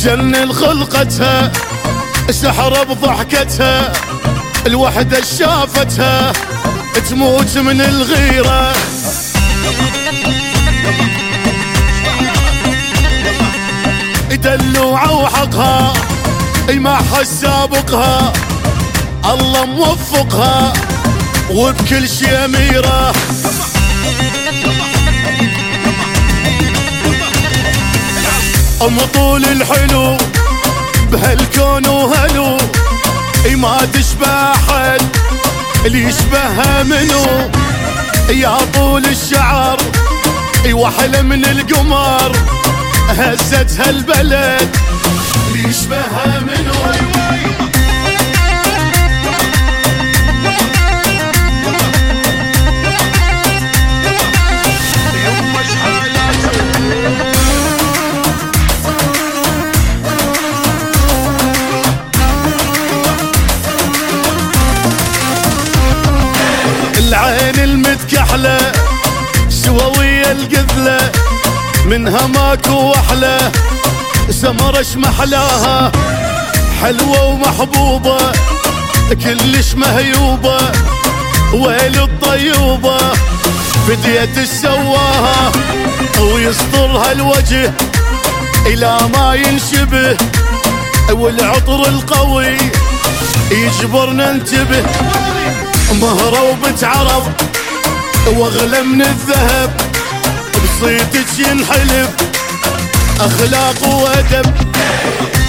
جنن خلقتها سحر بضحكتها، الوحدة شافتها تموت من الغيرة. دلوعة وحقها ما حد سابقها، الله موفقها وبكل شي أميرة. أم طول الحلو بهالكون وهلو، ما تشبه حد اللي يشبهها منو. يا طول الشعر وحلة من القمر، هزتها البلد اللي يشبهها منو. العين المتكحلة سووية القذلة، منها ماكو أحلى سمرش محلاها، حلوة ومحبوبة كلش مهيوبة، ويل الطيوبة بديت السواها، ويسطرها الوجه إلى ما ينشبه، والعطر القوي يجبرنا ننتبه. مهرة وبتعرب واغلى من الذهب، بصيتك ينحلب أخلاق وأدب.